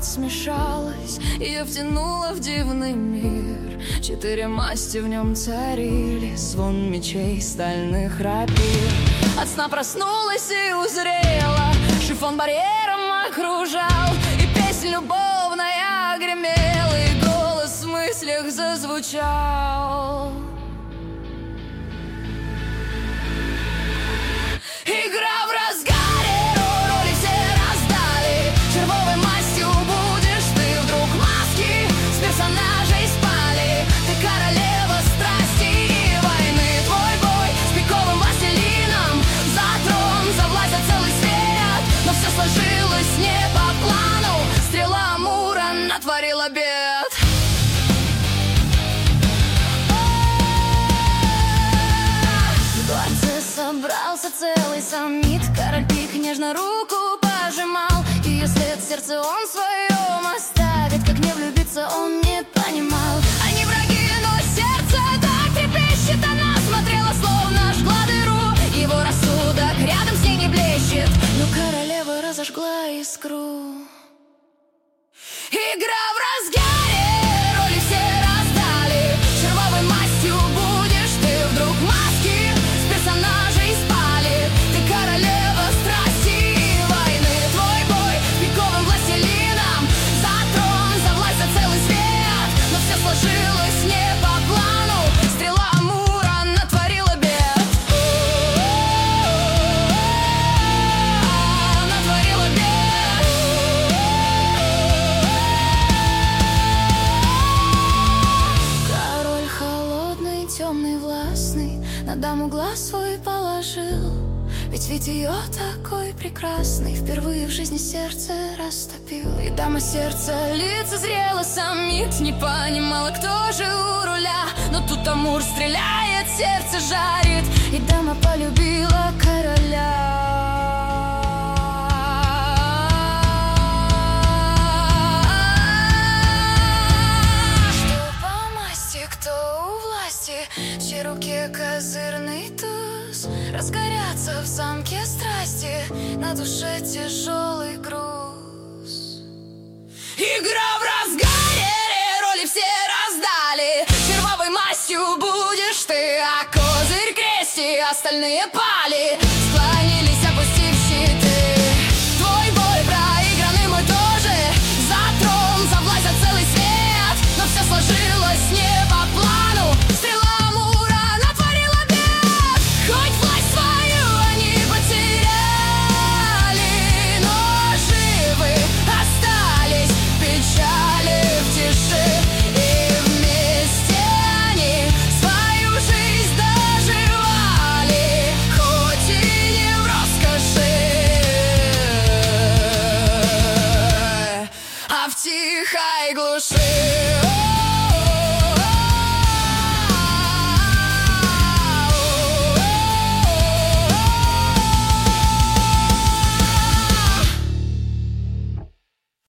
смешалась, я втянула в дивный мир. 4 масти в нем царили, звон мечей, стальных рапир. От сна проснулась и узрела, шифон барьером окружал, и песнь любовная гремела, и голос в мыслях зазвучал. Игра в разгаре, роли все раздали. Червовой мастью будешь ты, вдруг маски с персонажей спали. Ты королева страсти и войны. Твой бой с пиковым властелином за трон, за власть, за целый свет. Но все сложилось не по плану. Стрела Амура натворила бед. Собрался целый саммит, король пик нежно руку пожимал. Ее след в сердце он в своем оставит, как не влюбиться он не понимал. Они враги, но сердце так трепещет. Она смотрела, словно жгла дыру. Его рассудок рядом с ней не блещет, но королева разожгла искру. Игра в разгаре, роли все раздали. Червовой мастью будешь ты, вдруг маски с персонажей спали. Ты королева страсти и войны. Твой бой с пиковым властелином за трон, за власть, за целый свет. Но все сложилось не по плану. Стрела Амура натворила бед. Натворила бед. Король холодный, темный, властный, на даму глаз свой положил. Ведь ее такой прекрасный впервые в жизни сердце растопил. И дама сердца лицезрела саммит, не понимала, кто же у руля. Но тут Амур стреляет, сердце жарит, и дама полюбила короля. Кто у власти, в чьей руке козырный туз, разгорятся в замке страсти, на душе тяжелый груз. Игра в разгаре, роли все раздали. Червовой мастью будешь ты, а козырь крести, остальные пали. Склонили